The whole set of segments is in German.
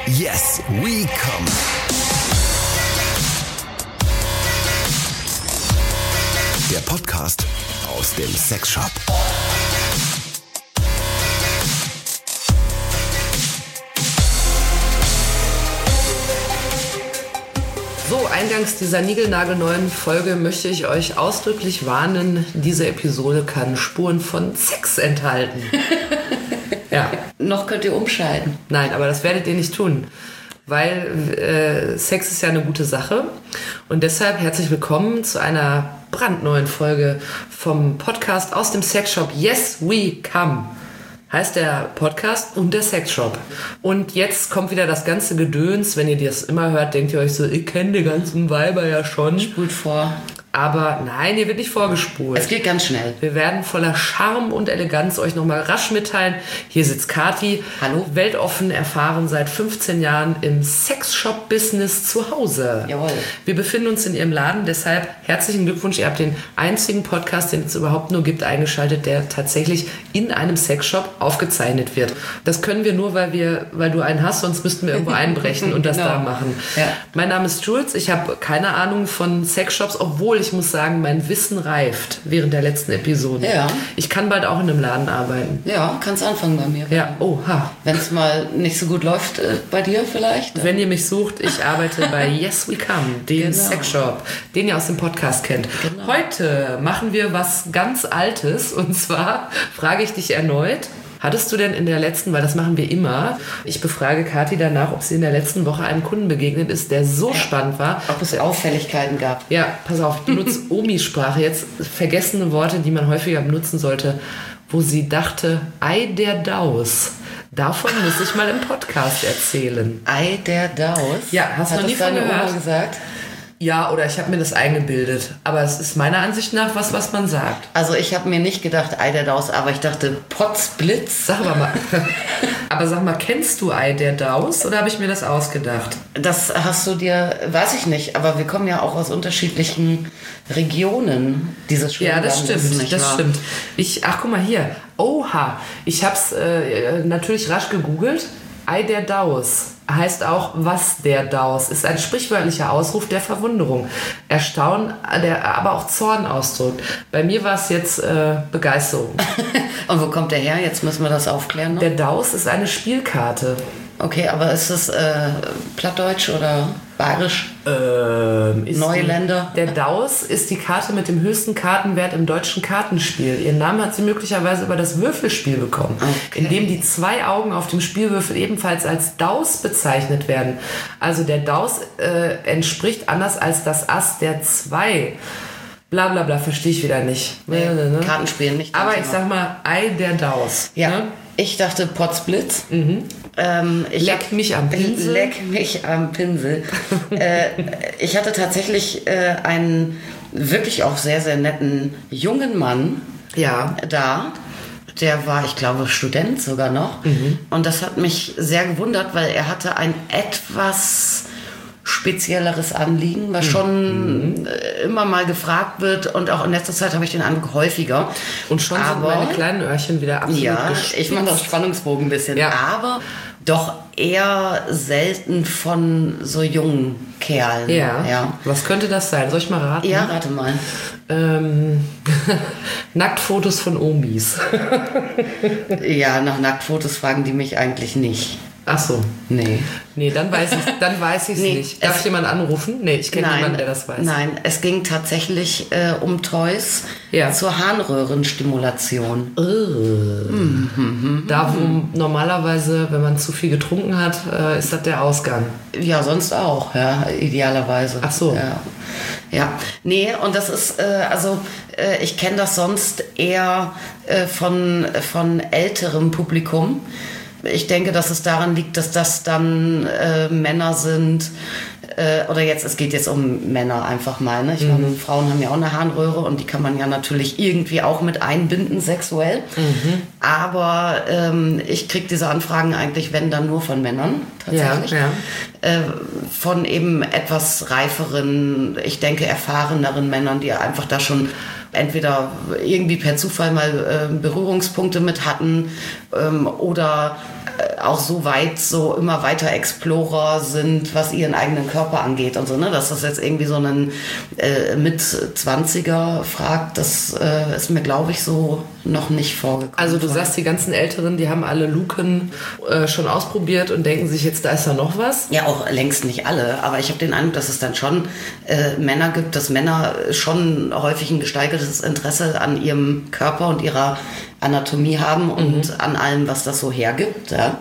Yes, we come. Der Podcast aus dem Sexshop. So, eingangs dieser niegelnagelneuen Folge möchte ich euch ausdrücklich warnen, diese Episode kann Spuren von Sex enthalten. Ja. Noch könnt ihr umschalten. Nein, aber das werdet ihr nicht tun, weil Sex ist ja eine gute Sache. Und deshalb herzlich willkommen zu einer brandneuen Folge vom Podcast aus dem Sexshop Yes, we come. Heißt der Podcast und der Sexshop. Und jetzt kommt wieder das ganze Gedöns. Wenn ihr das immer hört, denkt ihr euch so, ich kenne die ganzen Weiber ja schon. Spult vor. Aber nein, ihr wird nicht vorgespult. Es geht ganz schnell. Wir werden voller Charme und Eleganz euch nochmal rasch mitteilen. Hier sitzt Kathi. Hallo. Weltoffen, erfahren seit 15 Jahren im Sexshop-Business zu Hause. Jawohl. Wir befinden uns in ihrem Laden, deshalb herzlichen Glückwunsch. Ihr habt den einzigen Podcast, den es überhaupt nur gibt, eingeschaltet, der tatsächlich in einem Sexshop aufgezeichnet wird. Das können wir nur, weil du einen hast, sonst müssten wir irgendwo einbrechen und das da machen. Ja. Mein Name ist Jules, ich habe keine Ahnung von Sexshops, obwohl ich muss sagen, mein Wissen reift während der letzten Episode. Ja. Ich kann bald auch in einem Laden arbeiten. Ja, kannst anfangen bei mir. Ja, oha. Wenn es mal nicht so gut läuft bei dir vielleicht. Wenn ihr mich sucht, ich arbeite bei Yes We Come, dem Sexshop, den ihr aus dem Podcast kennt. Genau. Heute machen wir was ganz Altes und zwar frage ich dich erneut, hattest du denn in der letzten, weil das machen wir immer, ich befrage Kathi danach, ob sie in der letzten Woche einem Kunden begegnet ist, der so spannend war. Ob es Auffälligkeiten gab. Ja, pass auf, du nutzt Omi-Sprache, jetzt vergessene Worte, die man häufiger benutzen sollte, wo sie dachte, Ei der Daus. Davon muss ich mal im Podcast erzählen. Ei der Daus? Ja, hast du noch nie von deine gehört? Oma gesagt? Ja, oder ich habe mir das eingebildet. Aber es ist meiner Ansicht nach was man sagt. Also ich habe mir nicht gedacht Ei der Daus, aber ich dachte Potzblitz. Sag mal. Aber sag mal, kennst du Ei der Daus oder habe ich mir das ausgedacht? Das hast du dir, weiß ich nicht, aber wir kommen ja auch aus unterschiedlichen Regionen dieses schönen Ja, das Landes, stimmt, nicht das wahr? stimmt. Ach, guck mal hier. Oha, ich habe es natürlich rasch gegoogelt. Ei der Daus heißt auch, was der Daus ist ein sprichwörtlicher Ausruf der Verwunderung. Erstaunen, der aber auch Zorn ausdrückt. Bei mir war es jetzt Begeisterung. Und wo kommt der her? Jetzt müssen wir das aufklären noch. Der Daus ist eine Spielkarte. Okay, aber ist es Plattdeutsch oder Bayerisch? Ist Neuländer? Der Daus ist die Karte mit dem höchsten Kartenwert im deutschen Kartenspiel. Ihren Namen hat sie möglicherweise über das Würfelspiel bekommen, Okay. in dem die zwei Augen auf dem Spielwürfel ebenfalls als Daus bezeichnet werden. Also der Daus entspricht anders als das Ass der zwei. Bla bla bla, verstehe ich wieder nicht. Nee, Kartenspielen nicht. Aber dein ich Thema. sag mal, Ei der Daus. Ja, Ne? ich dachte Potzblitz. Leck mich am Pinsel. Leck mich am Pinsel. Ich hatte tatsächlich einen wirklich auch sehr, sehr netten jungen Mann Ja. da. Der war, ich glaube, Student sogar noch. Und das hat mich sehr gewundert, weil er hatte ein etwas spezielleres Anliegen, was schon immer mal gefragt wird. Und auch in letzter Zeit habe ich den Eindruck häufiger. Und schon sind meine kleinen Öhrchen wieder absolut Ja, gespitzt. ich mache das Spannungsbogen ein bisschen. Ja. Aber doch eher selten von so jungen Kerlen. Ja. Was könnte das sein? Soll ich mal raten? Ja, rate mal. Nacktfotos von Omis. Ja, nach Nacktfotos fragen die mich eigentlich nicht. Ach so. Nee. Nee, dann weiß ich es Nee, nicht. Darf ich jemand anrufen? Nee, ich kenne niemanden, der das weiß. Nein, es ging tatsächlich um Toys Ja. zur Harnröhrenstimulation. Da, wo normalerweise, wenn man zu viel getrunken hat, ist das der Ausgang. Ja, sonst auch, ja, idealerweise. Ach so. Ja, nee, und das ist, ich kenne das sonst eher von älterem Publikum. Ich denke, dass es daran liegt, dass das dann Männer sind, es geht jetzt um Männer einfach mal. Ne? Ich meine, Frauen haben ja auch eine Harnröhre und die kann man ja natürlich irgendwie auch mit einbinden, sexuell. Aber ich kriege diese Anfragen eigentlich, wenn dann nur von Männern tatsächlich. Ja. Von eben etwas reiferen, ich denke erfahreneren Männern, die einfach da schon entweder irgendwie per Zufall mal Berührungspunkte mit hatten oder auch so weit, so immer weiter Explorer sind, was ihren eigenen Körper angeht und so, ne? Dass das jetzt irgendwie so einen Mit-20er fragt, das ist mir, glaube ich, so noch nicht vorgekommen. Also du sagst, die ganzen Älteren, die haben alle Luken schon ausprobiert und denken sich, jetzt da ist da noch was? Ja, auch längst nicht alle, aber ich habe den Eindruck, dass es dann schon Männer gibt, dass Männer schon häufig ein gesteigertes Interesse an ihrem Körper und ihrer Anatomie haben und an allem, was das so hergibt. Ja?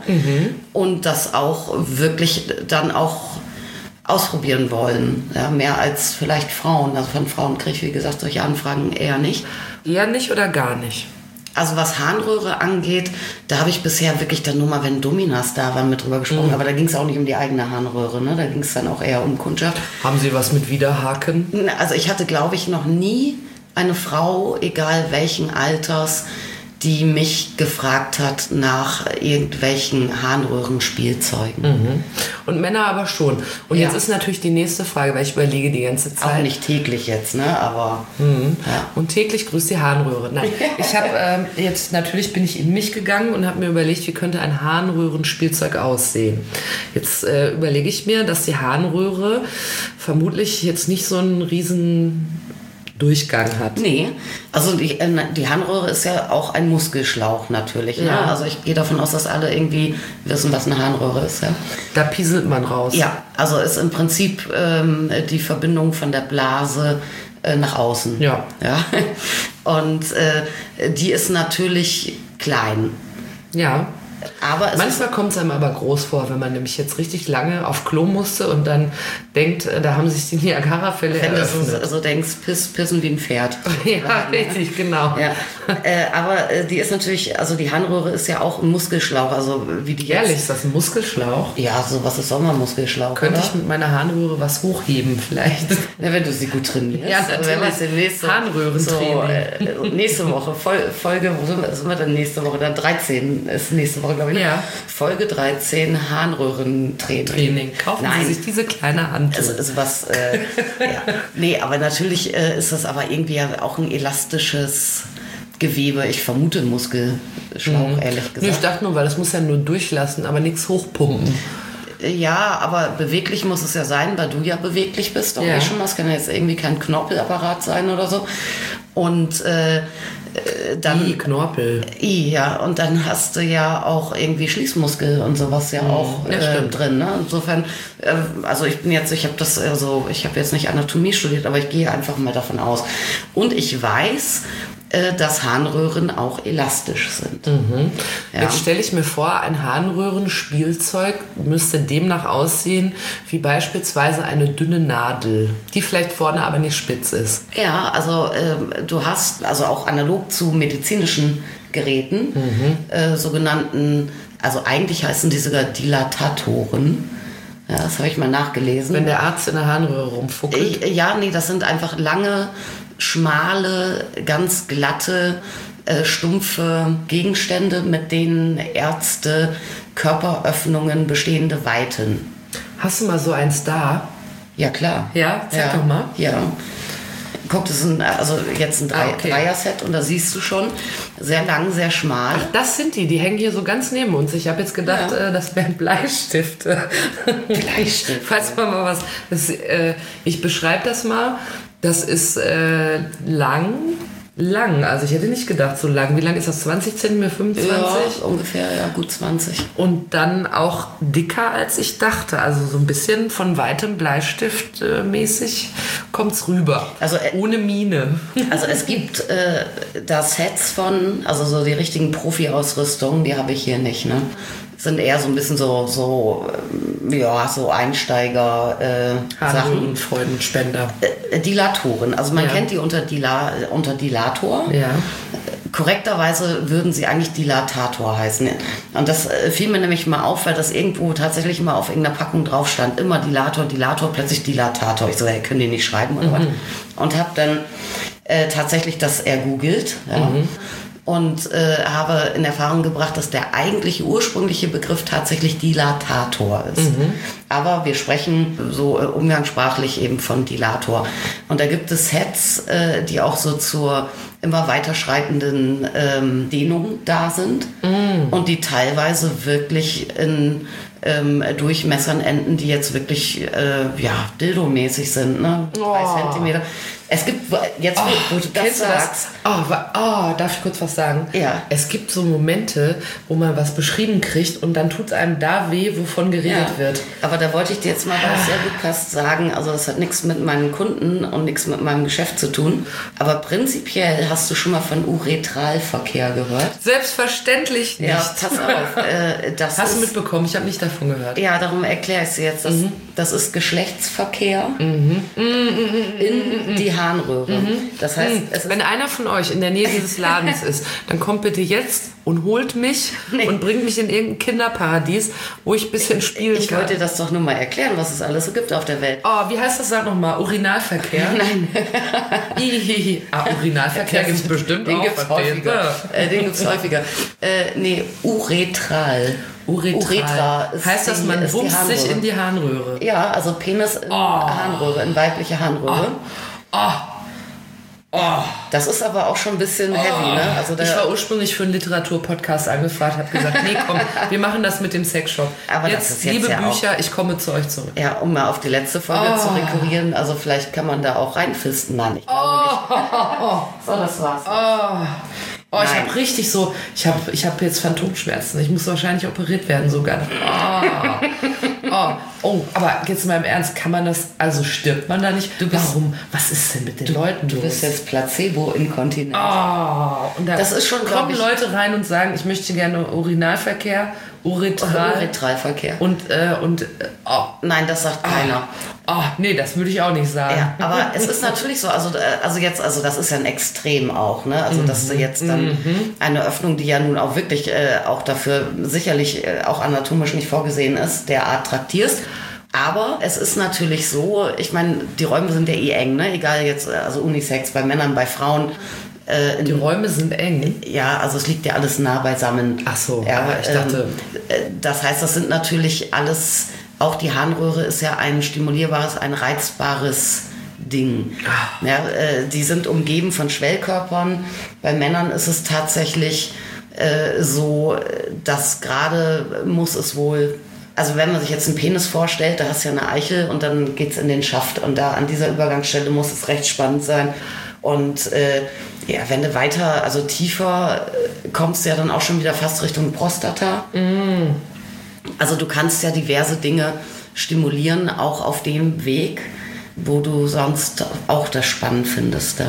Und das auch wirklich dann auch ausprobieren wollen. Ja? Mehr als vielleicht Frauen. Also von Frauen kriege ich, wie gesagt, solche Anfragen eher nicht. Eher nicht oder gar nicht? Also was Harnröhre angeht, da habe ich bisher wirklich dann nur mal, wenn Dominas da waren, mit drüber gesprochen. Aber da ging es auch nicht um die eigene Harnröhre, ne? Da ging es dann auch eher um Kundschaft. Haben Sie was mit Widerhaken? Also ich hatte, glaube ich, noch nie eine Frau, egal welchen Alters, die mich gefragt hat nach irgendwelchen Harnröhrenspielzeugen. Und Männer aber schon. Und jetzt ist natürlich die nächste Frage, weil ich überlege die ganze Zeit. Auch nicht täglich jetzt, ne? Aber ja. Und täglich grüßt die Harnröhre. Nein, ich habe jetzt natürlich bin ich in mich gegangen und habe mir überlegt, wie könnte ein Harnröhrenspielzeug aussehen. Jetzt überlege ich mir, dass die Harnröhre vermutlich jetzt nicht so einen riesen Durchgang hat. Nee, also die Harnröhre ist ja auch ein Muskelschlauch natürlich. Ne? Ja. Also ich gehe davon aus, dass alle irgendwie wissen, was eine Harnröhre ist. Ja? Da pieselt man raus. Ja, also ist im Prinzip die Verbindung von der Blase nach außen. Ja. Ja? Und die ist natürlich klein. Ja. Aber Manchmal kommt es einem aber groß vor, wenn man nämlich jetzt richtig lange auf Klo musste und dann denkt, da haben sich die Niagara-Fälle eröffnet. Wenn du so denkst, pissen wie ein Pferd. Ja, richtig, genau. Ja. Aber die ist natürlich, also die Harnröhre ist ja auch ein Muskelschlauch, also wie die Ehrlich, jetzt. ist das ein Muskelschlauch? Ja, sowas ist Sommermuskelschlauch. Könnte oder? ich mit meiner Harnröhre was hochheben vielleicht? Ja, wenn du sie gut trainierst. Ja, natürlich. Wenn wir es demnächst Harnröhrentraining. Nächste Woche, Folge, wo sind wir denn nächste Woche? Dann 13 ist nächste Woche, glaube ich. Ja. Folge 13, Harnröhrentraining. Kaufen Sie sich diese kleine Hand. Es ist was, ja. Nee, aber natürlich ist das aber irgendwie ja auch ein elastisches Gewebe. Ich vermute Muskelschlauch, ehrlich gesagt. Nee, ich dachte nur, weil das muss ja nur durchlassen, aber nichts hochpumpen. Ja, aber beweglich muss es ja sein, weil du ja beweglich bist. Auch Ja. schon. Das kann ja jetzt irgendwie kein Knorpelapparat sein oder so. Und dann... Knorpel. Ja, und dann hast du ja auch irgendwie Schließmuskel und sowas ja auch stimmt. drin. Ne? Insofern, also ich habe jetzt nicht Anatomie studiert, aber ich gehe einfach mal davon aus. Und ich weiß, dass Harnröhren auch elastisch sind. Ja. Jetzt stelle ich mir vor, ein Harnröhrenspielzeug müsste demnach aussehen wie beispielsweise eine dünne Nadel, die vielleicht vorne aber nicht spitz ist. Ja, also du hast, also auch analog zu medizinischen Geräten, sogenannten, also eigentlich heißen die sogar Dilatatoren. Ja, das habe ich mal nachgelesen. Wenn der Arzt in der Harnröhre rumfuckelt. Das sind einfach lange, schmale, ganz glatte, stumpfe Gegenstände, mit denen Ärzte Körperöffnungen bestehende weiten. Hast du mal so eins da? Ja, klar. Ja, zeig doch mal. Ja. Guck, das ist jetzt ein Okay. Dreier-Set und da siehst du schon, sehr lang, sehr schmal. Das sind die hängen hier so ganz neben uns. Ich habe jetzt gedacht, das wären Bleistifte. Bleistift. Falls man mal was... ich beschreibe das mal. Das ist lang. Also ich hätte nicht gedacht, so lang. Wie lang ist das? 20 cm, 25? Ja, ungefähr, ja, gut 20. Und dann auch dicker, als ich dachte. Also so ein bisschen von weitem Bleistift mäßig kommt es rüber. Also, ohne Mine. Also es gibt da Sets von, also so die richtigen Profi-Ausrüstungen, die habe ich hier nicht, ne? Sind eher so ein bisschen so Einsteiger Sachen. Harnröhrenfreudenspender. Dilatoren. Also man Ja. kennt die unter Dilator. Ja. Korrekterweise würden sie eigentlich Dilatator heißen. Und das fiel mir nämlich mal auf, weil das irgendwo tatsächlich mal auf irgendeiner Packung drauf stand. Immer Dilator, plötzlich Dilatator. Ich so, hey, können die nicht schreiben oder was? Und habe dann tatsächlich das ergoogelt. Ja. Und habe in Erfahrung gebracht, dass der eigentliche ursprüngliche Begriff tatsächlich Dilatator ist. Aber wir sprechen so umgangssprachlich eben von Dilator. Und da gibt es Sets, die auch so zur immer weiterschreitenden Dehnungen da sind und die teilweise wirklich in Durchmessern enden, die jetzt wirklich dildomäßig sind, ne? 3 Zentimeter. Es gibt, jetzt wo du das sagst... darf ich kurz was sagen? Ja. Es gibt so Momente, wo man was beschrieben kriegt und dann tut es einem da weh, wovon geredet wird. Aber da wollte ich dir jetzt mal, weil es sehr gut passt, sagen, also das hat nichts mit meinen Kunden und nichts mit meinem Geschäft zu tun, aber prinzipiell hast du schon mal von Uretralverkehr gehört? Selbstverständlich nicht. Ja, pass auf. Hast du mitbekommen? Ich habe nicht davon gehört. Ja, darum erkläre ich es jetzt. Das ist Geschlechtsverkehr in die Harnröhre. Das heißt, wenn einer von euch in der Nähe dieses Ladens ist, dann kommt bitte jetzt und holt mich und bringt mich in irgendein Kinderparadies, wo ich ein bisschen spielen kann. Ich wollte dir das doch nur mal erklären, was es alles so gibt auf der Welt. Wie heißt das? Sag nochmal. Urinalverkehr? Nein. Urinalverkehr gibt es bestimmt den auch. Gibt's häufiger. Den gibt es häufiger. Uretral. Uretra heißt das, man wumst sich in die Harnröhre? Ja, also Penis in Harnröhre, in weibliche Harnröhre. Das ist aber auch schon ein bisschen heavy, ne? Also ich war ursprünglich für einen Literaturpodcast angefragt, habe gesagt, nee, komm, wir machen das mit dem Sexshop. Aber jetzt, das ist jetzt liebe ja Bücher, auch, ich komme zu euch zurück. Ja, um mal auf die letzte Folge zu rekurrieren, also vielleicht kann man da auch reinfisten. Nein, ich glaube nicht. So, das war's. Ich habe richtig so, ich hab jetzt Phantomschmerzen. Ich muss wahrscheinlich operiert werden sogar. Aber jetzt mal im Ernst, kann man das, also stirbt man da nicht? Warum? Was ist denn mit den Leuten los? Du bist jetzt Placebo-inkontinent. Und das ist schon, kommen Leute rein und sagen, ich möchte gerne Urinalverkehr, Uretralverkehr. Nein, das sagt keiner. Nee, das würde ich auch nicht sagen. Ja, aber es ist natürlich so, also das ist ja ein Extrem auch, ne? Also dass du jetzt dann eine Öffnung, die ja nun auch wirklich auch dafür sicherlich auch anatomisch nicht vorgesehen ist, derart traktierst. Aber es ist natürlich so, ich meine, die Räume sind ja eng, ne? Egal jetzt, also Unisex, bei Männern, bei Frauen. Die Räume sind eng? Ja, also es liegt ja alles nah beisammen. Ach so, ja, ich dachte... das heißt, das sind natürlich alles... Auch die Harnröhre ist ja ein stimulierbares, ein reizbares Ding. Ja, die sind umgeben von Schwellkörpern. Bei Männern ist es tatsächlich so, dass gerade muss es wohl... Also wenn man sich jetzt einen Penis vorstellt, da hast du ja eine Eichel und dann geht's in den Schaft. Und da an dieser Übergangsstelle muss es recht spannend sein. Und wenn du weiter, also tiefer, kommst du ja dann auch schon wieder fast Richtung Prostata. Also du kannst ja diverse Dinge stimulieren, auch auf dem Weg, wo du sonst auch das spannend findest.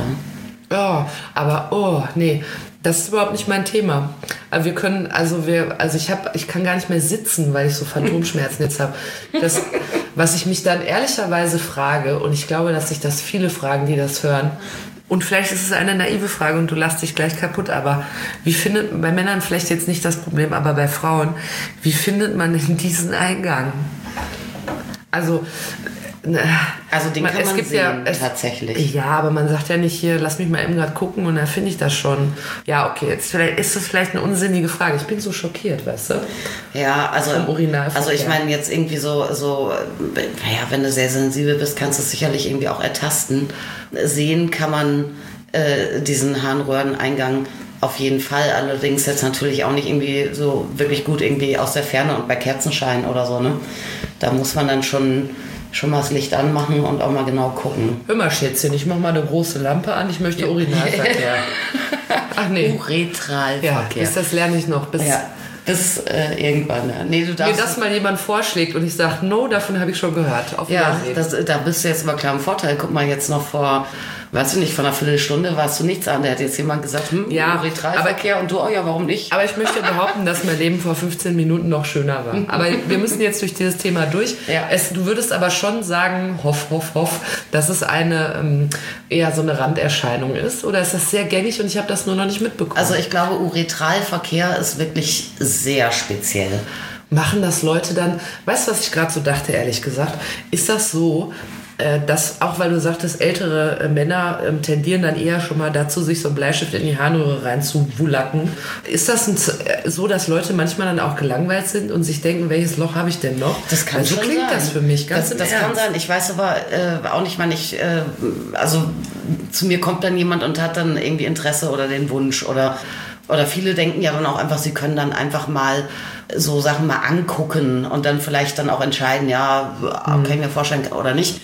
Nee, das ist überhaupt nicht mein Thema. Aber wir können, ich kann gar nicht mehr sitzen, weil ich so Phantomschmerzen jetzt habe. Das, was ich mich dann ehrlicherweise frage, und ich glaube, dass sich das viele fragen, die das hören, und vielleicht ist es eine naive Frage und du lachst dich gleich kaputt, aber wie findet, bei Männern vielleicht jetzt nicht das Problem, aber bei Frauen, wie findet man denn diesen Eingang? Also den kann man sehen, tatsächlich. Ja, aber man sagt ja nicht hier, lass mich mal eben gerade gucken und dann finde ich das schon. Ja, okay, jetzt ist das vielleicht eine unsinnige Frage. Ich bin so schockiert, weißt du? Ja, also ich meine jetzt irgendwie so, wenn du sehr sensibel bist, kannst du es sicherlich irgendwie auch ertasten. Sehen kann man diesen Harnröhreneingang auf jeden Fall, allerdings jetzt natürlich auch nicht irgendwie so wirklich gut irgendwie aus der Ferne und bei Kerzenschein oder so, ne? Da muss man dann schon mal das Licht anmachen und auch mal genau gucken. Hör mal, Schätzchen, ich mach mal eine große Lampe an, ich möchte Urinalverkehr. Ach nee. Uretralverkehr. Ja, das lerne ich noch. Bis irgendwann. Ja. Nee, du darfst mir das mal jemand vorschlägt und ich sage, no, davon habe ich schon gehört. Auf da bist du jetzt mal klar im Vorteil. Guck mal, jetzt noch vor einer Viertelstunde warst du nichts an. Da hat jetzt jemand gesagt, Uretralverkehr und du, warum nicht? Aber ich möchte behaupten, dass mein Leben vor 15 Minuten noch schöner war. Aber wir müssen jetzt durch dieses Thema durch. Ja. Du würdest aber schon sagen, hoff, dass es eine eher so eine Randerscheinung ist? Oder ist das sehr gängig und ich habe das nur noch nicht mitbekommen? Also ich glaube, Uretralverkehr ist wirklich sehr speziell. Machen das Leute dann, weißt du, was ich gerade so dachte, ehrlich gesagt? Ist das so, dass, auch weil du sagtest, ältere Männer tendieren dann eher schon mal dazu, sich so einen Bleistift in die Harnröhre reinzuwulacken. Ist das so, dass Leute manchmal dann auch gelangweilt sind und sich denken, welches Loch habe ich denn noch? Das kann so schon klingt sein. Das für mich ganz Das kann sein. Ich weiß aber auch nicht, wann ich, also zu mir kommt dann jemand und hat dann irgendwie Interesse oder den Wunsch oder viele denken ja dann auch einfach, sie können dann einfach mal so Sachen mal angucken und dann vielleicht dann auch entscheiden, ja, kann ich mir vorstellen oder nicht.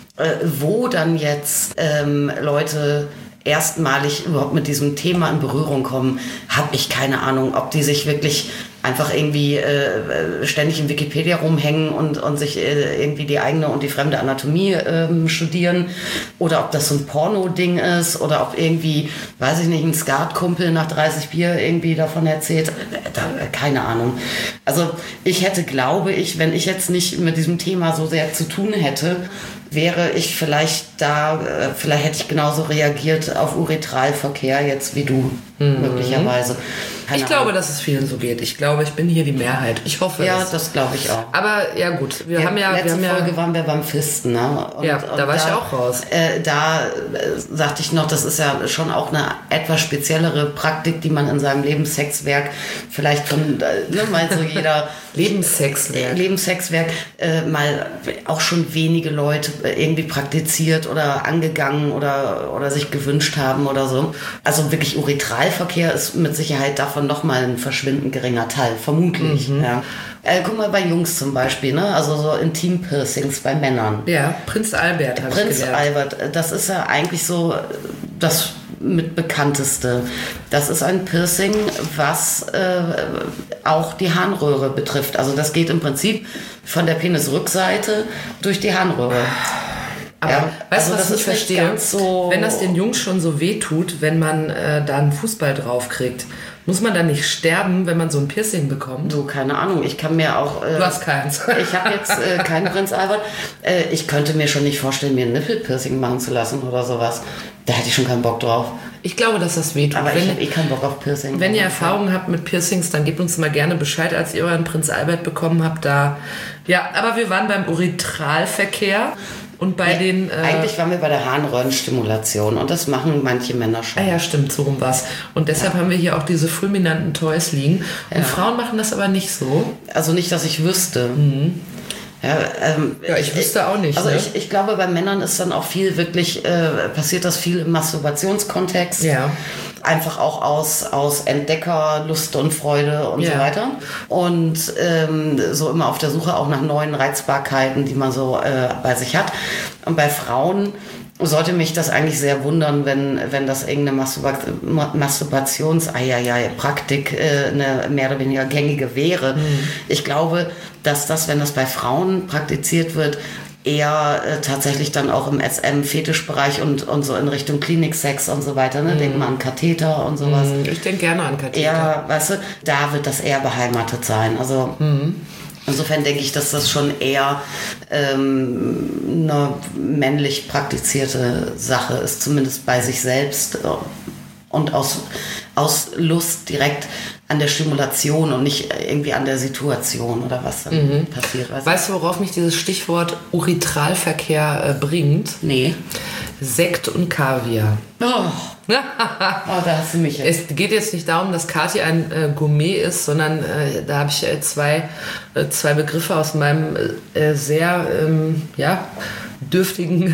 Wo dann jetzt Leute erstmalig überhaupt mit diesem Thema in Berührung kommen, habe ich keine Ahnung, ob die sich wirklich einfach irgendwie ständig in Wikipedia rumhängen und sich irgendwie die eigene und die fremde Anatomie studieren oder ob das so ein Porno-Ding ist oder ob irgendwie, weiß ich nicht, ein Skatkumpel nach 30 Bier irgendwie davon erzählt. Keine Ahnung. Also ich hätte, glaube ich, wenn ich jetzt nicht mit diesem Thema so sehr zu tun hätte, wäre ich vielleicht hätte ich genauso reagiert auf Uretralverkehr jetzt wie du, möglicherweise. Ich glaube, dass es vielen so geht. Ich glaube, ich bin hier die Mehrheit. Ich hoffe ja, es. das glaube ich auch. Aber ja gut, letzte Folge waren wir beim Fisten, ne? Und da war ich auch raus. Da sagte ich noch, das ist ja schon auch eine etwas speziellere Praktik, die man in seinem Lebenssexwerk vielleicht von mal so jeder Lebenssexwerk mal auch schon wenige Leute irgendwie praktiziert oder angegangen oder sich gewünscht haben oder so. Also wirklich Uretralverkehr ist mit Sicherheit davon nochmal ein verschwindend geringer Teil, vermutlich. Ja. Guck mal bei Jungs zum Beispiel, ne? Also so Intim-Piercings bei Männern. Ja, Prinz Albert habe ich gelernt. Prinz Albert, das ist ja eigentlich so das mit bekannteste. Das ist ein Piercing, was auch die Harnröhre betrifft. Also das geht im Prinzip von der Penisrückseite durch die Harnröhre. Aber ja, weißt du, also was ich verstehe? So, wenn das den Jungs schon so weh tut, wenn man da einen Fußball drauf kriegt, muss man dann nicht sterben, wenn man so ein Piercing bekommt? Du, keine Ahnung. Ich kann mir auch... du hast keins. Ich habe jetzt keinen Prinz Albert. Ich könnte mir schon nicht vorstellen, mir ein Nippelpiercing machen zu lassen oder sowas. Da hätte ich schon keinen Bock drauf. Ich glaube, dass das wehtut. Aber ich habe keinen Bock auf Piercing. Wenn ihr Erfahrungen habt mit Piercings, dann gebt uns mal gerne Bescheid, als ihr euren Prinz Albert bekommen habt. Ja, aber wir waren beim Uretralverkehr. Und bei den... eigentlich waren wir bei der Harnröhrenstimulation und das machen manche Männer schon. Ja, stimmt, so rum war's. Und deshalb haben wir hier auch diese fulminanten Toys liegen. Und Frauen machen das aber nicht so. Also nicht, dass ich wüsste. Ja, ich wüsste auch nicht. Also ne? ich glaube, bei Männern ist dann auch viel wirklich, passiert das viel im Masturbationskontext. Ja. Einfach auch aus Entdeckerlust und Freude und so weiter. Und so immer auf der Suche auch nach neuen Reizbarkeiten, die man so bei sich hat. Und bei Frauen sollte mich das eigentlich sehr wundern, wenn das irgendeine Praktik eine mehr oder weniger gängige wäre. Ich glaube, dass das, wenn das bei Frauen praktiziert wird, eher tatsächlich dann auch im SM-Fetischbereich und so in Richtung Kliniksex und so weiter. Ne? Denk mal an Katheter und sowas. Ich denke gerne an Katheter. Ja, weißt du, da wird das eher beheimatet sein. Also insofern denke ich, dass das schon eher eine männlich praktizierte Sache ist, zumindest bei sich selbst und aus Lust direkt an der Stimulation und nicht irgendwie an der Situation oder was dann passiert. Weißt du, worauf mich dieses Stichwort Uretralverkehr bringt? Nee. Sekt und Kaviar. Oh, da hast du mich jetzt. Es geht jetzt nicht darum, dass Kathi ein Gourmet ist, sondern da habe ich zwei Begriffe aus meinem sehr dürftigen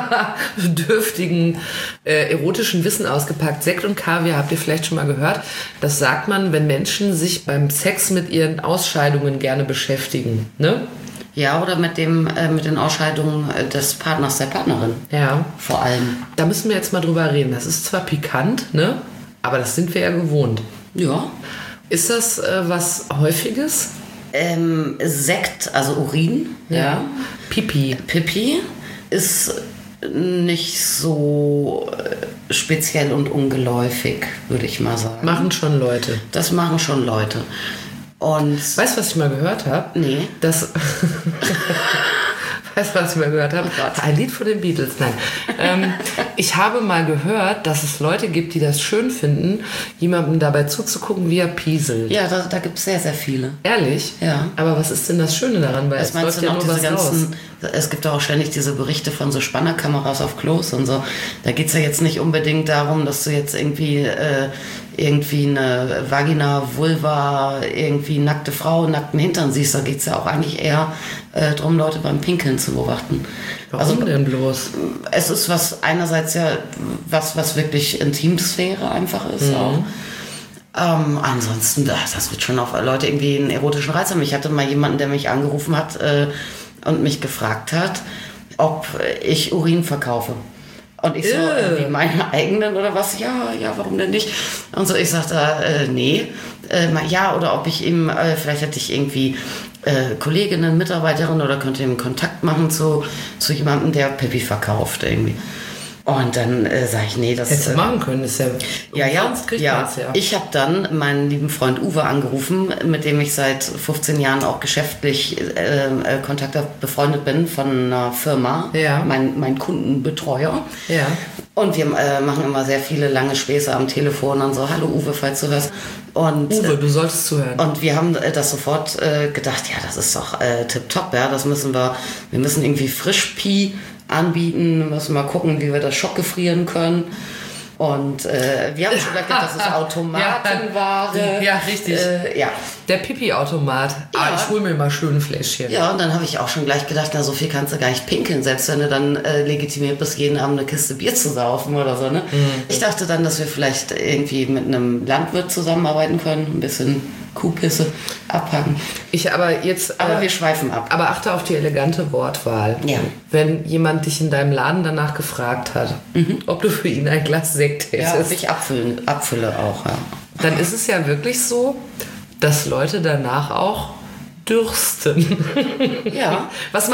erotischen Wissen ausgepackt. Sekt und Kaviar habt ihr vielleicht schon mal gehört. Das sagt man, wenn Menschen sich beim Sex mit ihren Ausscheidungen gerne beschäftigen. Ne? Ja, oder mit den Ausscheidungen des Partners, der Partnerin. Ja. Vor allem. Da müssen wir jetzt mal drüber reden. Das ist zwar pikant, ne? Aber das sind wir ja gewohnt. Ja. Ist das was Häufiges? Sekt, also Urin. Ja. Pipi ist nicht so speziell und ungeläufig, würde ich mal sagen. Machen schon Leute. Das machen schon Leute. Und weißt du, was ich mal gehört habe? Nee. Dass Weißt du, was ich mal gehört habe? Ein Lied von den Beatles. Nein. Ich habe mal gehört, dass es Leute gibt, die das schön finden, jemandem dabei zuzugucken, wie er pieselt. Ja, da gibt es sehr, sehr viele. Ehrlich? Ja. Aber was ist denn das Schöne daran? Weil Was es meinst läuft du ja noch, nur diese was raus. ganzen, es gibt auch ständig diese Berichte von so Spannerkameras auf Klos und so. Da geht es ja jetzt nicht unbedingt darum, dass du jetzt irgendwie eine Vagina, Vulva, irgendwie nackte Frau, nackten Hintern siehst. Da geht es ja auch eigentlich eher darum, Leute beim Pinkeln zu beobachten. Warum denn bloß? Es ist was einerseits ja was wirklich Intimsphäre einfach ist auch. Ansonsten, das wird schon auf Leute irgendwie einen erotischen Reiz haben. Ich hatte mal jemanden, der mich angerufen hat und mich gefragt hat, ob ich Urin verkaufe. Und ich so, wie meine eigenen oder was? Ja, warum denn nicht? Und so, ich sagte, nee. Ja, oder ob ich ihm, vielleicht hätte ich irgendwie Kolleginnen, Mitarbeiterin oder könnte ihm Kontakt machen zu jemandem, der Pipi verkauft irgendwie. Und dann sage ich, nee, das... Hättest du machen können, ist ja... Ja. Ich habe dann meinen lieben Freund Uwe angerufen, mit dem ich seit 15 Jahren auch geschäftlich Kontakt habe, befreundet bin von einer Firma, mein Kundenbetreuer. Ja. Und wir machen immer sehr viele lange Späße am Telefon und so, hallo Uwe, falls du hörst. Und, Uwe, du solltest zuhören. Und wir haben das sofort gedacht, ja, das ist doch tipptopp, ja, wir müssen irgendwie Frischpi anbieten, müssen mal gucken, wie wir das schockgefrieren können. Und wir haben schon gedacht, dass es Automatenware. Ja, richtig. Der Pipi-Automat. Ja. Ich hole mir mal schön ein Fläschchen. Ja, und dann habe ich auch schon gleich gedacht, na, so viel kannst du gar nicht pinkeln, selbst wenn du dann legitimiert bist, jeden Abend eine Kiste Bier zu saufen oder so. Ne? Ich dachte dann, dass wir vielleicht irgendwie mit einem Landwirt zusammenarbeiten können, ein bisschen Kuhpisse abpacken. Aber wir schweifen ab. Aber achte auf die elegante Wortwahl. Ja. Wenn jemand dich in deinem Laden danach gefragt hat, ob du für ihn ein Glas Sekt hättest. Ja, ob ich abfülle auch, ja. Dann ist es ja wirklich so, dass Leute danach auch dürsten. Ja. Was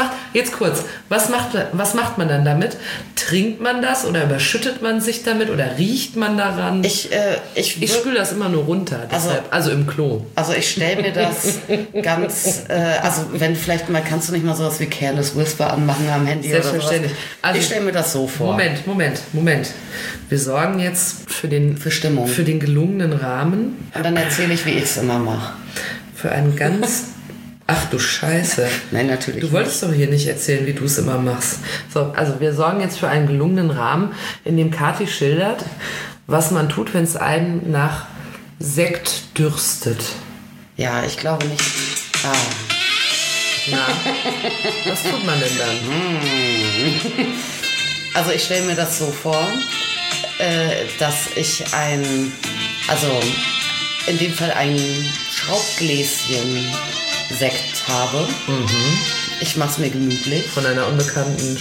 macht man dann damit? Trinkt man das oder überschüttet man sich damit oder riecht man daran? Ich spüle das immer nur runter, deshalb, also im Klo. Also ich stelle mir das ganz, wenn vielleicht mal, kannst du nicht mal sowas wie Careless Whisper anmachen am Handy oder sowas? Selbstverständlich. Also, ich stelle mir das so vor. Moment. Wir sorgen jetzt für Stimmung. Für den gelungenen Rahmen. Und dann erzähle ich, wie ich es immer mache. Für einen ganz... Ach du Scheiße. Nein, natürlich. Du wolltest doch hier nicht erzählen, wie du es immer machst. So, also wir sorgen jetzt für einen gelungenen Rahmen, in dem Kathi schildert, was man tut, wenn es einen nach Sekt dürstet. Ja, ich glaube nicht. Na, was tut man denn dann? Also ich stelle mir das so vor, dass ich in dem Fall ein Schraubgläschen Sekt habe. Ich mache es mir gemütlich. Von einer unbekannten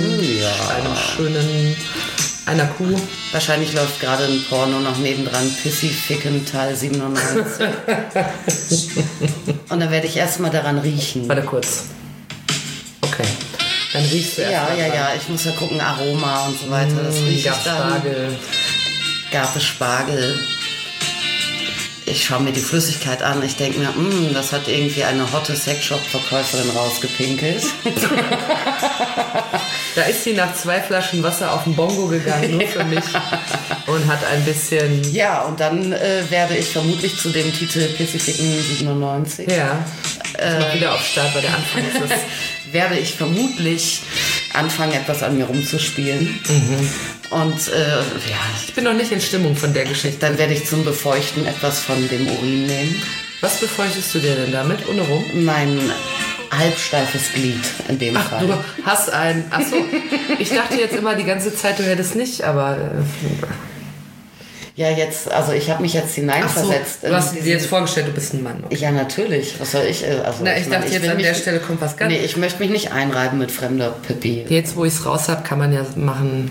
einer Kuh. Wahrscheinlich läuft gerade ein Porno noch nebendran, Pissy Ficken Teil 97. Und dann werde ich erstmal daran riechen. Warte kurz. Okay. Dann riechst du erst Ja, ich muss ja gucken, Aroma und so weiter. Das rieche ich dann. Garbe Spargel. Ich schaue mir die Flüssigkeit an. Ich denke mir, das hat irgendwie eine hotte Sexshop-Verkäuferin rausgepinkelt. Da ist sie nach 2 Flaschen Wasser auf den Bongo gegangen, nur für mich. Und hat ein bisschen... Ja, und dann werde ich vermutlich zu dem Titel Pissificken 97. Ja, noch wieder auf Start, weil der Anfang ist es. Werde ich vermutlich anfangen, etwas an mir rumzuspielen. Und ich bin noch nicht in Stimmung von der Geschichte. Dann werde ich zum Befeuchten etwas von dem Urin nehmen. Was befeuchtest du dir denn damit? Ohne rum? Mein halbsteifes Glied in dem Fall. Du hast ein... Achso, ich dachte jetzt immer die ganze Zeit, du hättest nicht, aber... Ja, jetzt, also ich habe mich jetzt hineinversetzt. Du hast dir jetzt vorgestellt, du bist ein Mann. Okay. Ja, natürlich. Was soll ich? Ich dachte jetzt an der Stelle kommt was ganz... Nee, ich möchte mich nicht einreiben mit fremder Pipi. Jetzt, wo ich es raus habe, kann man ja machen...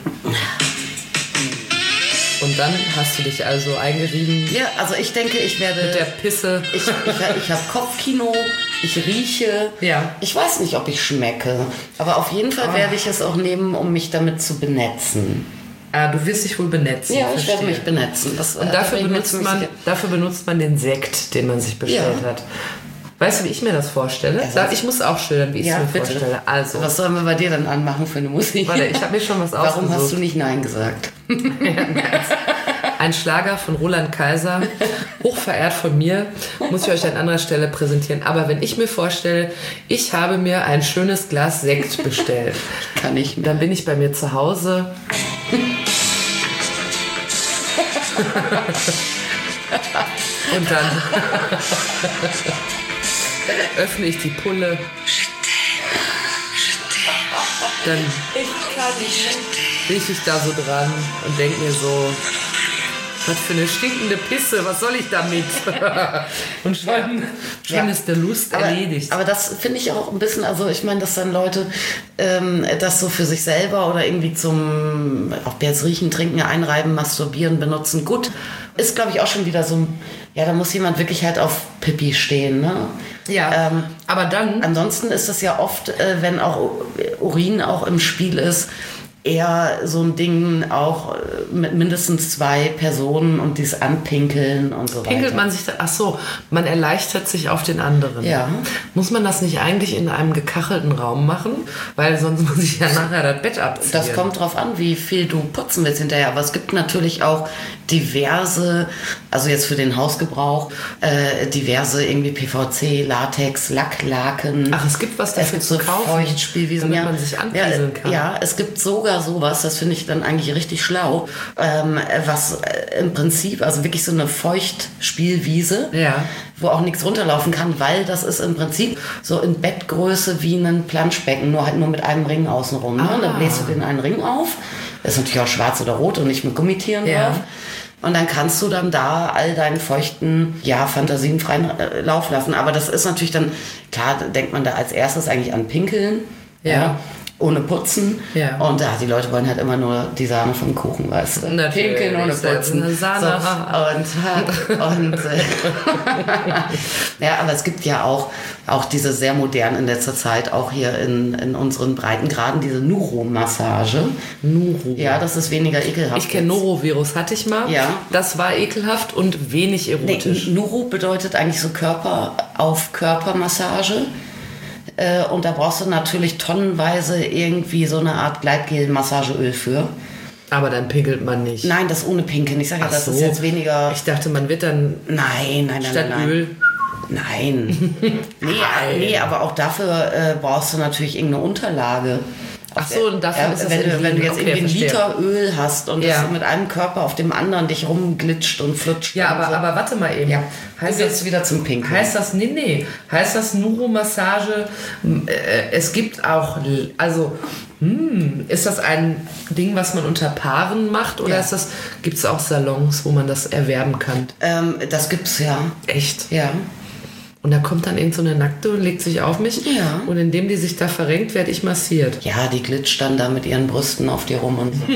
Und dann hast du dich also eingerieben. Ja, also ich denke, ich werde... Mit der Pisse. Ich habe Kopfkino, ich rieche. Ja. Ich weiß nicht, ob ich schmecke. Aber auf jeden Fall werde ich es auch nehmen, um mich damit zu benetzen. Du wirst dich wohl benetzen. Ja, ich werde mich benetzen. Und dafür benutzt man den Sekt, den man sich bestellt hat. Weißt du, wie ich mir das vorstelle? Ich muss auch schildern, wie ich es mir bitte. vorstelle. Also, was sollen wir bei dir dann anmachen für eine Musik? warte, ich habe mir schon was ausgesucht. Warum hast du nicht Nein gesagt? Ein Schlager von Roland Kaiser, hochverehrt von mir, muss ich euch an anderer Stelle präsentieren. Aber wenn ich mir vorstelle, ich habe mir ein schönes Glas Sekt bestellt, Kann ich mir. dann bin ich bei mir zu Hause. Und dann öffne ich die Pulle. Dann rieche ich da so dran und denke mir so, was für eine stinkende Pisse, was soll ich damit? Und schon ist der Lust erledigt. Aber das finde ich auch ein bisschen, also ich meine, dass dann Leute das so für sich selber oder irgendwie zum, ob jetzt riechen, trinken, einreiben, masturbieren, benutzen, gut, ist glaube ich auch schon wieder so, ja, da muss jemand wirklich halt auf Pipi stehen, ne? Ja, aber dann... Ansonsten ist das ja oft, wenn auch Urin auch im Spiel ist, eher so ein Ding auch mit mindestens 2 Personen und dies anpinkeln und so weiter. Pinkelt man sich da, ach so, man erleichtert sich auf den anderen. Ja. Muss man das nicht eigentlich in einem gekachelten Raum machen? Weil sonst muss ich ja nachher das Bett abziehen. Das kommt drauf an, wie viel du putzen willst hinterher. Aber es gibt natürlich auch diverse, also jetzt für den Hausgebrauch, diverse irgendwie PVC, Latex, Lacklaken. Ach, es gibt was dafür zu kaufen, Feuchtspielwiesen, damit man sich anpieseln kann. Ja, es gibt sogar sowas, das finde ich dann eigentlich richtig schlau, was im Prinzip, also wirklich so eine Feuchtspielwiese, wo auch nichts runterlaufen kann, weil das ist im Prinzip so in Bettgröße wie ein Planschbecken, nur halt nur mit einem Ring außenrum. Ne? Dann bläst du den einen Ring auf, das ist natürlich auch schwarz oder rot und nicht mit Gummitieren drauf. Und dann kannst du dann da all deinen feuchten, Fantasien freien Lauf lassen. Aber das ist natürlich dann, klar, denkt man da als erstes eigentlich an Pinkeln. Ja. Ohne Putzen. Ja. Und die Leute wollen halt immer nur die Sahne vom Kuchen, weißt du? Natürlich. Pinkeln ohne Putzen. Eine Sahne. So, ja, aber es gibt ja auch diese sehr modern in letzter Zeit, auch hier in unseren Breitengraden, diese Nuro-Massage. Nuro. Ja, das ist weniger ekelhaft. Ich kenne Norovirus, hatte ich mal. Ja. Das war ekelhaft und wenig erotisch. Nuro bedeutet eigentlich so Körper-auf-Körper-Massage. Und da brauchst du natürlich tonnenweise irgendwie so eine Art Gleitgel-Massageöl für. Aber dann pinkelt man nicht. Nein, das ohne Pinkeln. Ich sage ja, das ist jetzt weniger... Ich dachte, man wird dann... Nein. Statt Öl... Nein. Nee, aber auch dafür brauchst du natürlich irgendeine Unterlage. Ach so, und dafür ist das wenn du jetzt irgendwie einen Liter Öl hast und das mit einem Körper auf dem anderen dich rumglitscht und flutscht. Ja, aber warte mal eben. Ja. Heißt das wieder zum Pinkeln? Heißt das, heißt das Nuro-Massage, es gibt auch, also, ist das ein Ding, was man unter Paaren macht oder gibt es auch Salons, wo man das erwerben kann? Das gibt's, ja. Echt? Ja. Und da kommt dann irgend so eine Nackte und legt sich auf mich. Ja. Und indem die sich da verrenkt, werde ich massiert. Ja, die glitscht dann da mit ihren Brüsten auf dir rum und so.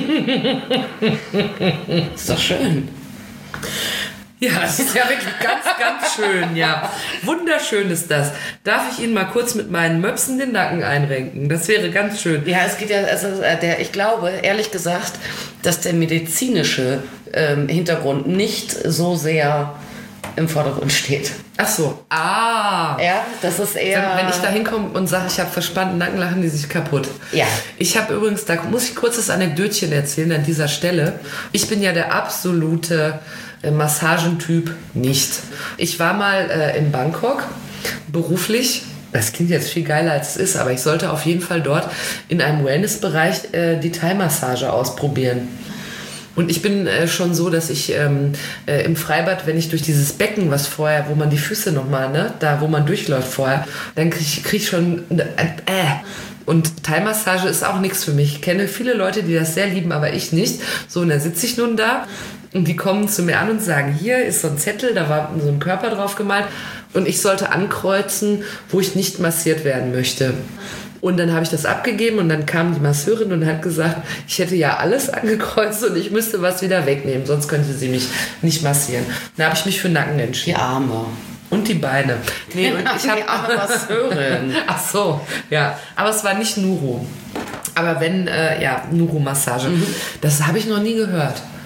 Ist doch schön. Ja, das ist ja wirklich ganz, ganz schön, ja. Wunderschön ist das. Darf ich Ihnen mal kurz mit meinen Möpsen den Nacken einrenken? Das wäre ganz schön. Ja, es geht ja, also ich glaube, ehrlich gesagt, dass der medizinische Hintergrund nicht so sehr im Vordergrund steht. Ach so. Ja, das ist eher... Wenn ich da hinkomme und sage, ich habe verspannten Nacken, lachen die sich kaputt. Ja. Ich habe übrigens, da muss ich kurz das Anekdötchen erzählen an dieser Stelle. Ich bin ja der absolute Massagentyp nicht. Ich war mal in Bangkok, beruflich. Das klingt jetzt viel geiler als es ist, aber ich sollte auf jeden Fall dort in einem Wellnessbereich die Thai-Massage ausprobieren. Und ich bin schon so, dass ich im Freibad, wenn ich durch dieses Becken, wo man die Füße nochmal, ne, da wo man durchläuft vorher, dann krieg ich schon Und Thai-Massage ist auch nichts für mich. Ich kenne viele Leute, die das sehr lieben, aber ich nicht. So, und dann sitze ich nun da und die kommen zu mir an und sagen, hier ist so ein Zettel, da war so ein Körper drauf gemalt und ich sollte ankreuzen, wo ich nicht massiert werden möchte. Und dann habe ich das abgegeben und dann kam die Masseurin und hat gesagt, ich hätte ja alles angekreuzt und ich müsste was wieder wegnehmen, sonst könnte sie mich nicht massieren. Dann habe ich mich für Nacken entschieden. Die Arme. Und die Beine. Nee, und ich habe auch was hören. Ach so, ja. Aber es war nicht Nuro. Aber wenn, Nuro-Massage. Das habe ich noch nie gehört.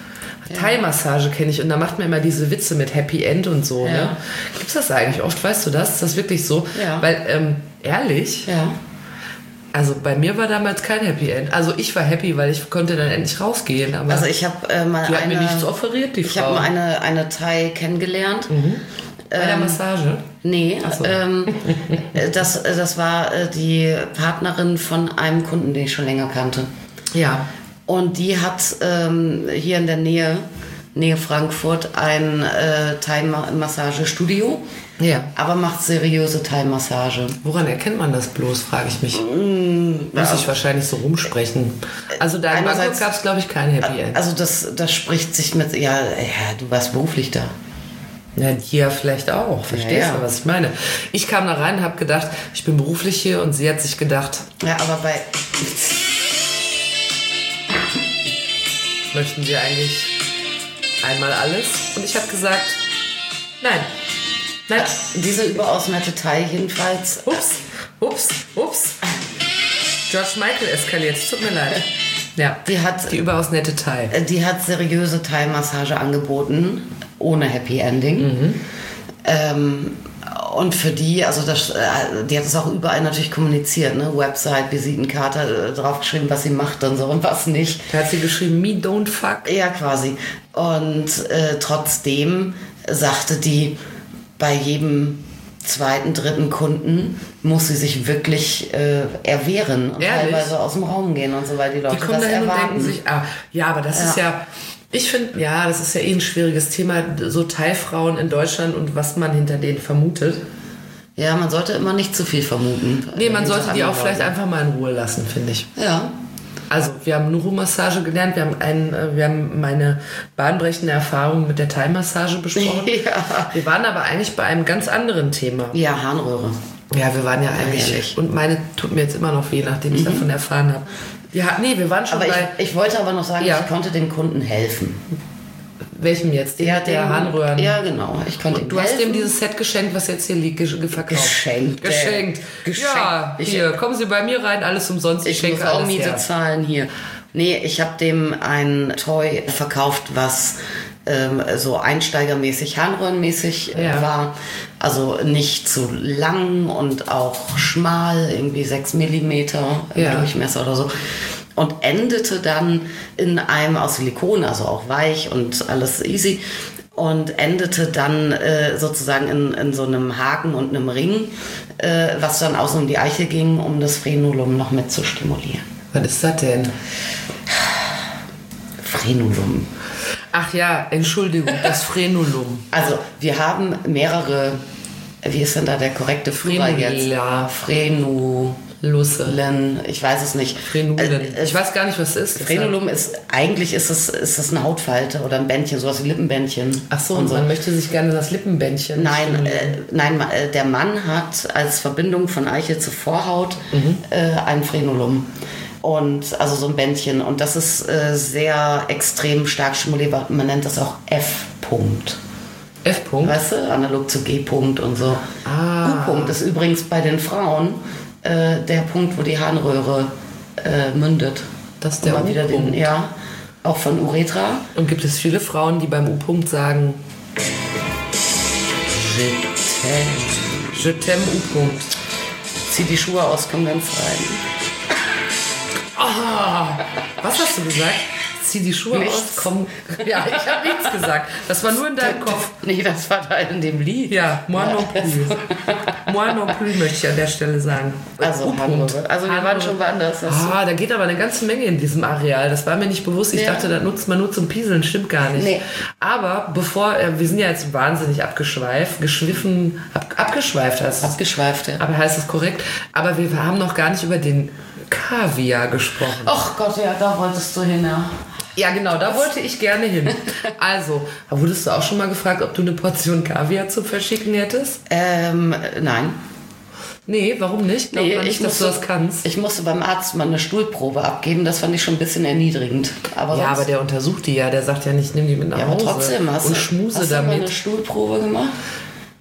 Thai-Massage kenne ich und da macht man immer diese Witze mit Happy End und so. Ja. Ne? Gibt's das eigentlich oft? Weißt du das? Ist das wirklich so? Ja. Weil, ehrlich, Ja. also bei mir war damals kein Happy End. Also ich war happy, weil ich konnte dann endlich rausgehen. Aber Also ich habe mal die hat mir nichts offeriert, die Ich Frau. habe mal eine Thai kennengelernt. Bei der Massage? Nee, Ach so. das war die Partnerin von einem Kunden, den ich schon länger kannte. Ja. Und die hat hier in der Nähe Frankfurt ein Thai-Massage-Studio, Ja. aber macht seriöse Thai-Massage. Woran erkennt man das bloß, frage ich mich. Muss ich wahrscheinlich so rumsprechen. Also da in Bangkok Einerseits- gab es, glaube ich, kein Happy End. Also das spricht sich mit, ja, du warst beruflich da. Ja, hier vielleicht auch. Verstehst Ja. du, was ich meine? Ich kam da rein und habe gedacht, ich bin beruflich hier und sie hat sich gedacht, Ja, aber bei möchten Sie eigentlich einmal alles? Und ich habe gesagt, nein. Nein. diese überaus nette Thai jedenfalls. Ups. George Michael eskaliert, es tut mir leid. Ja, die überaus nette Thai. Die hat seriöse Thai-Massage angeboten, ohne Happy Ending. Und für die, also die hat es auch überall natürlich kommuniziert, ne? Website, Visitenkarte, draufgeschrieben, was sie macht und so und was nicht. Da hat sie geschrieben, me don't fuck. Ja, quasi. Und trotzdem sagte die, bei jedem zweiten, dritten Kunden muss sie sich wirklich erwehren und Ehrlich? teilweise aus dem Raum gehen und so, weil die Leute Die kommen das dahin und erwarten. denken sich, ja, aber das ist ja, ich finde, ja, das ist ja ein schwieriges Thema, so Thai-Frauen in Deutschland und was man hinter denen vermutet. Ja, man sollte immer nicht zu viel vermuten. Nee, man sollte die auch Andere vielleicht Leute. einfach mal in Ruhe lassen, finde ich. Ja. Also, wir haben Nuru-Massage gelernt, wir haben meine bahnbrechende Erfahrung mit der Thai-Massage besprochen. Ja. Wir waren aber eigentlich bei einem ganz anderen Thema. Ja, Harnröhre. Ja, wir waren ja eigentlich, ehrlich. und meine tut mir jetzt immer noch weh, nachdem ich davon erfahren habe. Ja, nee, wir waren schon Aber bei, ich wollte aber noch sagen, Ja. ich konnte dem Kunden helfen. welchem jetzt? Der Harnröhren. Ja, genau. Ich konnte ihm Du hast helfen. dem dieses Set geschenkt, was jetzt hier liegt, verkauft. Geschenkt. Geschenkt. Ja, hier, kommen Sie bei mir rein, alles umsonst. Ich schenke muss auch alles Miete her. zahlen hier. Nee, ich habe dem ein Toy verkauft, was so einsteigermäßig, Harnröhrenmäßig Ja. war. Also nicht zu lang und auch schmal, irgendwie 6 Millimeter Ja. Durchmesser oder so. Und endete dann in einem aus Silikon, also auch weich und alles easy. Und endete dann sozusagen in so einem Haken und einem Ring, was dann außen um die Eiche ging, um das Frenulum noch mit zu stimulieren. Was ist das denn? Frenulum. Ach ja, Entschuldigung, das Frenulum. Also wir haben mehrere, wie ist denn da der korrekte Plural jetzt? Frenula. Frenulen, ich weiß es nicht. Frenulen. Ich weiß gar nicht, was es ist. Frenulum ist, eigentlich ist es eine Hautfalte oder ein Bändchen, sowas wie Lippenbändchen. Ach so, und und man möchte sich gerne das Lippenbändchen. Nein, der Mann hat als Verbindung von Eichel zur Vorhaut ein Frenulum. Und also so ein Bändchen. Und das ist sehr extrem stark stimulierbar. Man nennt das auch F-Punkt. F-Punkt? Weißt du, analog zu G-Punkt und so. U-Punkt ist übrigens bei den Frauen der Punkt, wo die Harnröhre mündet. Das ist der Immer wieder U-Punkt. Ja, auch von Uretra. Und gibt es viele Frauen, die beim U-Punkt sagen, je t'aime U-Punkt. Zieh die Schuhe aus, komm ganz rein. Was hast du gesagt? Zieh die Schuhe Nichts. aus, komm. Ja, ich habe nichts gesagt. Das war nur in deinem Kopf. Nee, das war da in dem Lied. Ja, moi non plus. Moi non plus möchte ich an der Stelle sagen. Also U-Punkt. Harnröhre. Also wir waren schon woanders. Da geht aber eine ganze Menge in diesem Areal. Das war mir nicht bewusst. Ich Ja. dachte, das nutzt man nur zum Pieseln. Stimmt gar nicht. Nee. Aber bevor, wir sind ja jetzt wahnsinnig abgeschweift heißt es. Abgeschweift, ja. Aber heißt es korrekt? Aber wir haben noch gar nicht über den Kaviar gesprochen. Ach Gott, ja, da wolltest du hin, ja. Ja, genau, da wollte ich gerne hin. Also, wurdest du auch schon mal gefragt, ob du eine Portion Kaviar zu verschicken hättest? Nein. Nee, warum nicht? Glaubt man nicht, dass du das kannst. Ich musste beim Arzt mal eine Stuhlprobe abgeben, das fand ich schon ein bisschen erniedrigend. Aber Ja, sonst- aber der untersucht die ja, der sagt ja nicht, nimm die mit nach ja, aber Hause trotzdem, und schmuse hast du mal damit. eine Stuhlprobe gemacht?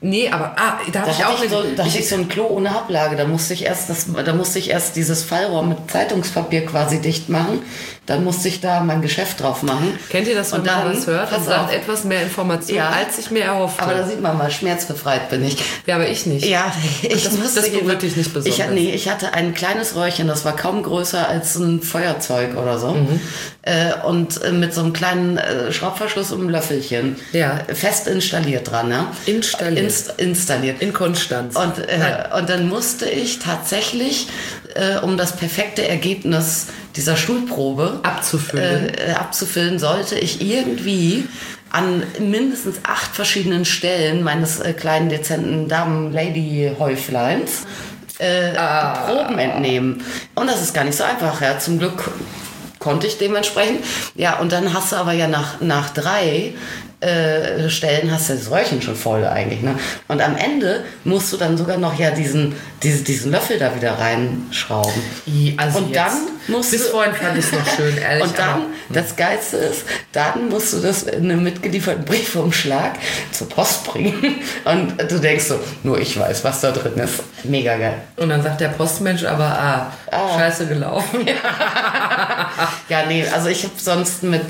Nee, aber da habe ich auch da hatte ich so ein Klo ohne Ablage. Da musste ich erst dieses Fallrohr mit Zeitungspapier quasi dicht machen. Dann musste ich da mein Geschäft drauf machen. Kennt ihr das, wenn man was hört und sagt etwas mehr Information, als ich mir erhofft habe? Aber da sieht man mal, schmerzbefreit bin ich. Ja, aber ich nicht. Ja, das berührt dich nicht besonders. Ich hatte ein kleines Röhrchen, das war kaum größer als ein Feuerzeug oder so. Und mit so einem kleinen Schraubverschluss und einem Löffelchen. Ja. Fest installiert dran. Ja? Installiert. In Konstanz. Und dann musste ich tatsächlich, um das perfekte Ergebnis dieser Stuhlprobe abzufüllen, sollte ich irgendwie an mindestens 8 verschiedenen Stellen meines kleinen, dezenten Damen-Lady-Häufleins Proben entnehmen. Und das ist gar nicht so einfach. Ja. Zum Glück konnte ich dementsprechend. Ja, und dann hast du aber ja nach 3 Stellen hast du das Röhrchen schon voll eigentlich. Ne? Und am Ende musst du dann sogar noch diesen Löffel da wieder reinschrauben. Also und dann bis vorhin fand ich es noch schön, ehrlich. Und dann, das Geilste ist, dann musst du das in einem mitgelieferten Briefumschlag zur Post bringen. Und du denkst so, nur ich weiß, was da drin ist. Mega geil. Und dann sagt der Postmensch aber, scheiße gelaufen. Ja, nee, also ich habe sonst mit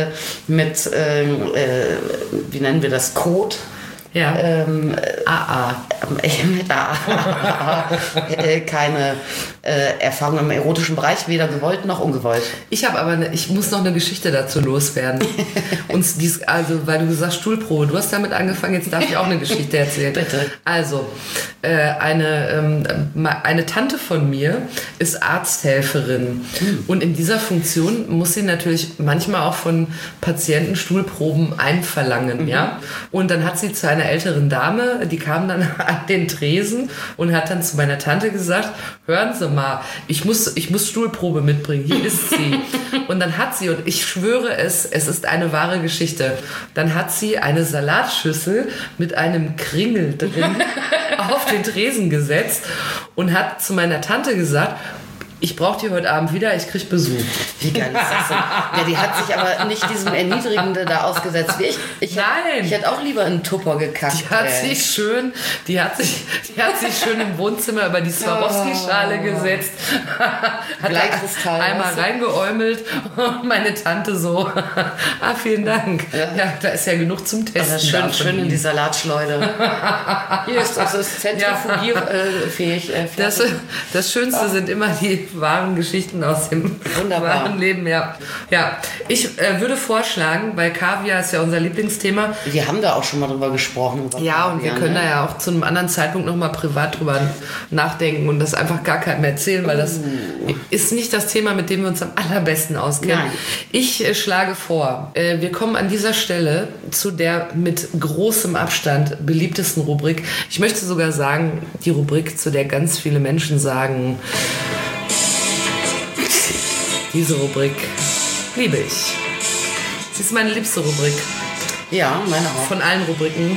wie nennen wir das, Code? Ja. AA. Mit AA. Keine Erfahrung im erotischen Bereich, weder gewollt noch ungewollt. Ich muss noch eine Geschichte dazu loswerden. Weil du gesagt Stuhlprobe, du hast damit angefangen, jetzt darf ich auch eine Geschichte erzählen. Bitte. Also, eine Tante von mir ist Arzthelferin und in dieser Funktion muss sie natürlich manchmal auch von Patienten Stuhlproben einverlangen, ja. Und dann hat sie zu einer älteren Dame, die kam dann an den Tresen und hat dann zu meiner Tante gesagt, hören Sie mal, ich muss Stuhlprobe mitbringen, hier ist sie. Und dann hat sie, und ich schwöre es ist eine wahre Geschichte, dann hat sie eine Salatschüssel mit einem Kringel drin auf den Tresen gesetzt und hat zu meiner Tante gesagt, ich brauche die heute Abend wieder, ich krieg Besuch. Wie geil ist das denn? Ja, die hat sich aber nicht diesem Erniedrigenden da ausgesetzt wie ich. Nein. Ich hätte auch lieber in einen Tupper gekackt. Die hat sich schön im Wohnzimmer über die Swarovski-Schale gesetzt, hat einmal reingeäumelt und meine Tante so, vielen Dank. Ja, da ist ja genug zum Testen. Also schön in die Salatschleuder. Hier ist das zentrifugierfähig. Das Schönste sind immer die wahren Geschichten aus dem wahren Leben. Ja. Ich würde vorschlagen, weil Kaviar ist ja unser Lieblingsthema. Wir haben da auch schon mal drüber gesprochen. Ja, und wir können da ja auch zu einem anderen Zeitpunkt noch mal privat drüber nachdenken und das einfach gar keinem erzählen, weil das ist nicht das Thema, mit dem wir uns am allerbesten auskennen. Nein. Ich schlage vor, wir kommen an dieser Stelle zu der mit großem Abstand beliebtesten Rubrik. Ich möchte sogar sagen, die Rubrik, zu der ganz viele Menschen sagen, diese Rubrik liebe ich. Sie ist meine liebste Rubrik. Ja, meine auch. Von allen Rubriken.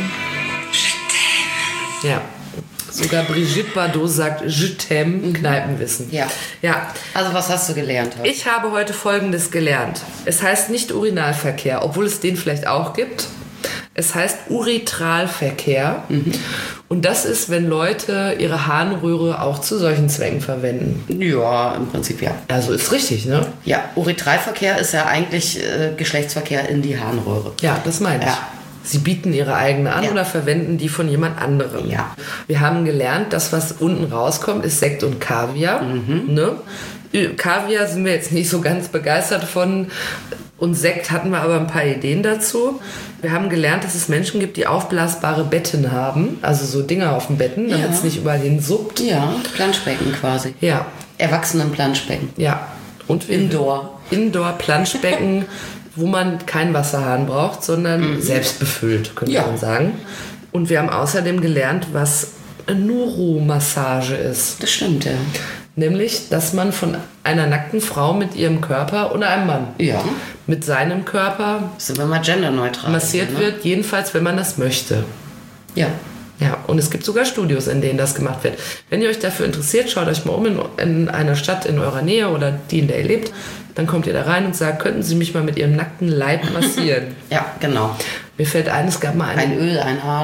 Ja. Sogar Brigitte Bardot sagt Je t'aime, Kneipenwissen. Ja. Also was hast du gelernt heute? Ich habe heute Folgendes gelernt. Es heißt nicht Urinalverkehr, obwohl es den vielleicht auch gibt. Es heißt Uretralverkehr. Und das ist, wenn Leute ihre Harnröhre auch zu solchen Zwecken verwenden. Ja, im Prinzip ja. Also ist richtig, ne? Ja, Uretralverkehr ist ja eigentlich Geschlechtsverkehr in die Harnröhre. Ja, das meine ich. Ja. Sie bieten ihre eigene an oder verwenden die von jemand anderem. Ja. Wir haben gelernt, das, was unten rauskommt, ist Sekt und Kaviar. Ne? Kaviar sind wir jetzt nicht so ganz begeistert von. Und Sekt hatten wir aber ein paar Ideen dazu. Wir haben gelernt, dass es Menschen gibt, die aufblasbare Betten haben. Also so Dinger auf dem Betten, damit es nicht überall hinsuppt. Ja, Planschbecken quasi. Ja. Erwachsenen-Planschbecken. Ja. Und Indoor-Planschbecken, wo man keinen Wasserhahn braucht, sondern selbst befüllt, könnte man sagen. Und wir haben außerdem gelernt, was Neuromassage ist. Das stimmt, ja. Nämlich, dass man von einer nackten Frau mit ihrem Körper oder einem Mann mit seinem Körper sind wir mal genderneutral massiert wird, jedenfalls, wenn man das möchte. Ja. Ja, und es gibt sogar Studios, in denen das gemacht wird. Wenn ihr euch dafür interessiert, schaut euch mal um in einer Stadt in eurer Nähe oder die, in der ihr lebt. Dann kommt ihr da rein und sagt, könnten Sie mich mal mit Ihrem nackten Leib massieren? Ja, genau. Mir fällt ein, es gab mal ein Öl, ein Arsch.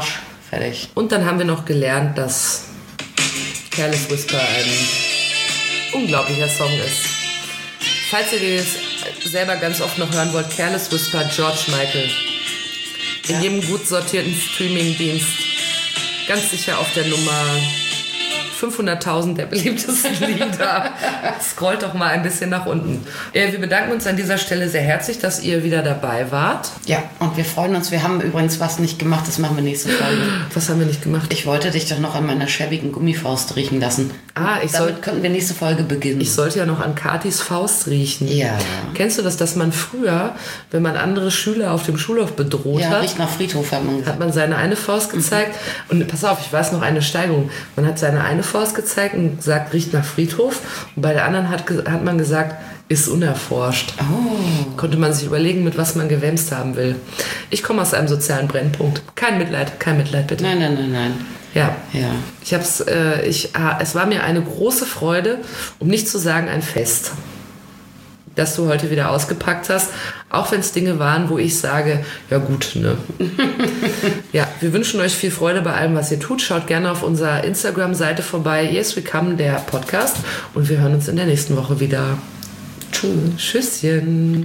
fertig. Und dann haben wir noch gelernt, dass Careless Whisper ein unglaublicher Song ist. Falls ihr den jetzt selber ganz oft noch hören wollt, Careless Whisper, George Michael. In jedem gut sortierten Streaming-Dienst. Ganz sicher auf der Nummer 500.000 der beliebtesten Lieder. Scrollt doch mal ein bisschen nach unten. Wir bedanken uns an dieser Stelle sehr herzlich, dass ihr wieder dabei wart. Ja, und wir freuen uns. Wir haben übrigens was nicht gemacht, das machen wir nächste Folge. Was haben wir nicht gemacht? Ich wollte dich doch noch an meiner schäbigen Gummifaust riechen lassen. Damit könnten wir nächste Folge beginnen. Ich sollte ja noch an Katis Faust riechen. Ja. Kennst du das, dass man früher, wenn man andere Schüler auf dem Schulhof bedroht hat, riecht nach Friedhof, hat man seine eine Faust gezeigt. Und pass auf, ich weiß noch eine Steigerung. Man hat seine eine Faust gezeigt und gesagt, riecht nach Friedhof. Und bei der anderen hat man gesagt, ist unerforscht. Oh. Konnte man sich überlegen, mit was man gewämst haben will. Ich komme aus einem sozialen Brennpunkt. Kein Mitleid bitte. Nein. Ja. Ja. Es war mir eine große Freude, um nicht zu sagen ein Fest, dass du heute wieder ausgepackt hast, auch wenn es Dinge waren, wo ich sage, ja gut, ne. Ja, wir wünschen euch viel Freude bei allem, was ihr tut. Schaut gerne auf unserer Instagram-Seite vorbei, Yes We Come, der Podcast, und wir hören uns in der nächsten Woche wieder. Tschüsschen.